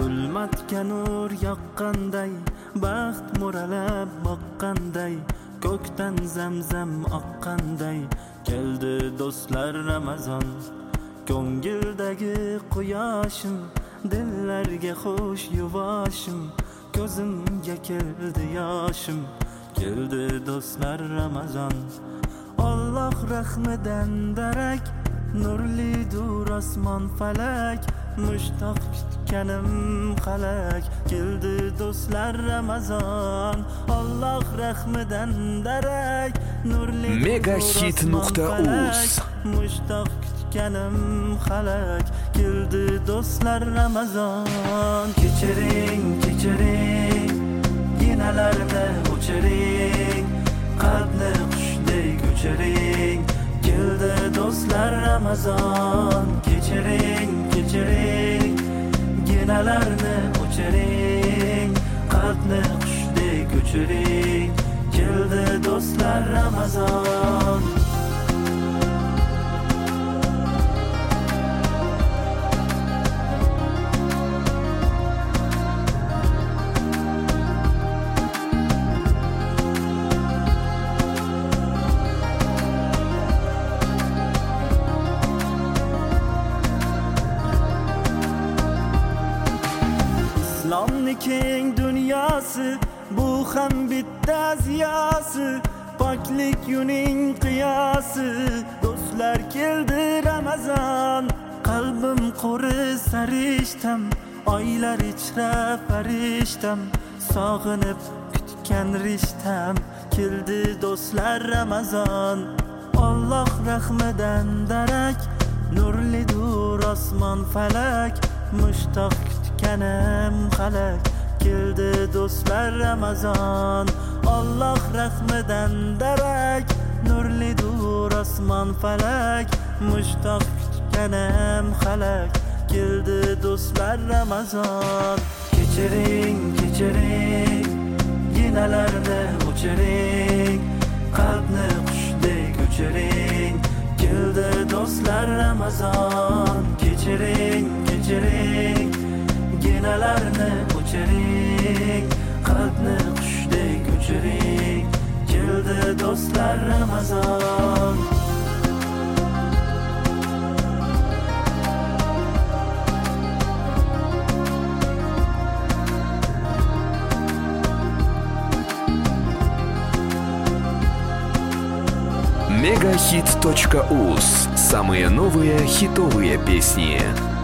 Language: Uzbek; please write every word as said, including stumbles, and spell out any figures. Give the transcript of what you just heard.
zulmatga nur yoqqanday, baxt mo'ralab boqqanday, ko'kdan zamzam oqqanday, keldi do'stlar Ramazon. Ko'ngildagi quyoshim, dillarga xush yuvoshim, ko'zimga keldi yoshim, keldi do'stlar Ramazon. Alloh rahmidan darak, nurlidur osmon falak, mushtoq kutganim qalak, keldi do'stlar Ramazon. Alloh rahmidan darak, nurlidur megahit nuqta uz mushtoq kutganim qalak, keldi do'stlar Ramazon. Kechiring, kechiring, ginalarni o'chiring, qalbni qushdek uchiring, keldi do'stlar Ramazon. Kechiring, kechiring, ginalarni o'chiring, qalbni qushdek uchiring, keldi do'stlar Ramazon. İslamni keng dunyosi, bu ham bitta ziyasi, poklik yuning qiyosi, do'stlar keldi Ramazon. Qalbim quri sarishtam, oylar ichra farishtam, sog'inib kutgan rishtam, keldi do'stlar Ramazon. Alloh rahmidan darak, nurlidur osmon falak, mushtoq kutganim qalak, keldi do'stlar Ramazon. Alloh rahmidan darak, nurlidur osmon falak, mushtoq kutganim qalak, keldi do'stlar Ramazon. Kechiring, kechiring, ginalarni o'chiring, qalbni qushdek uchiring, keldi do'stlar Ramazon. Kechiring, kechiring, ginalarni o'chiring, qalbni qushdek uchiring, keldi do'stlar Ramazon. мегахит точка уз. Самые новые хитовые песни.